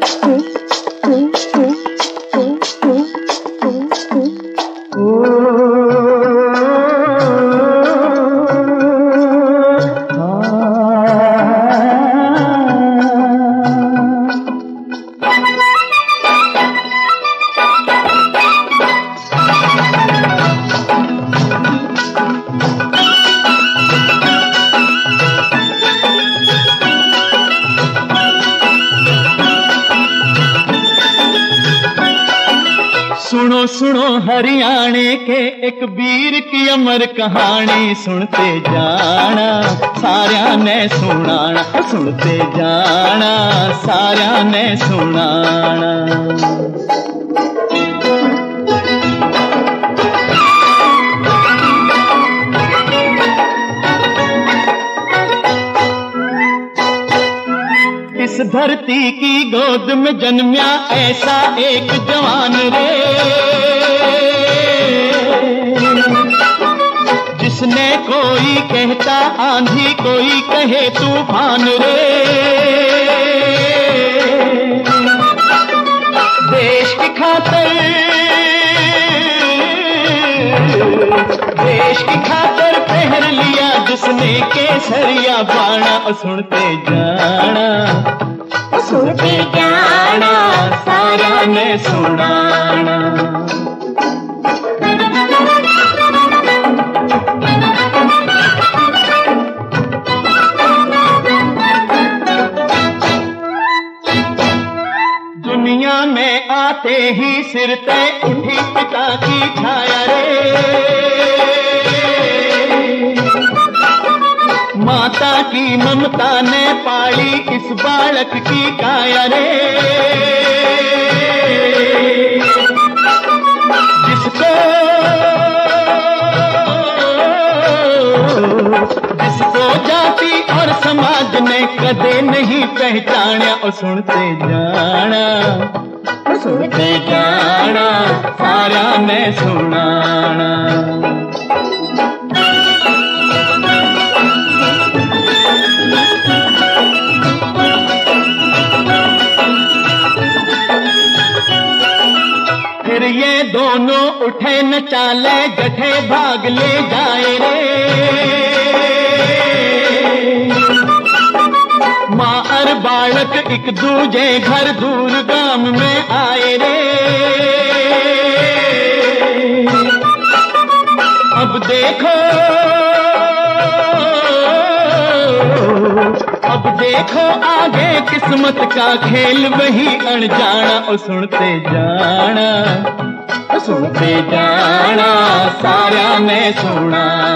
सुनो सुनो हरियाणे के एक वीर की अमर कहानी, सुनते जाना सारिया ने सुनाना, सुनते जाना सारिया ने सुनाना। इस धरती की गोद में जन्मिया ऐसा एक जवान रे, जिसने कोई कहता आंधी कोई कहे तूफान रे। देश की खातिर, देश की खातिर पहन लिया जिसने केसरिया बाणा। सुनते जाना, सुनते जाना सारा ने सुनाना। दुनिया में आते ही सिर पे उठी पिता की छाया रे, माता की ममता ने पाली इस बालक की काया रे। जिसको जिसको जाति और समाज ने कदे नहीं पहचाना। और सुनते जाना, सुनते जाना सारा ने सुनाना। फिर ये दोनों उठे न चाले गठे भाग ले जाए रे। माँ और बालक एक दूजे घर दूर गांव में आए रे। अब देखो, अब देखो आगे किस्मत का खेल वही अनजाना। और सुनते जाना, सुनते जाना सारा ने सुना।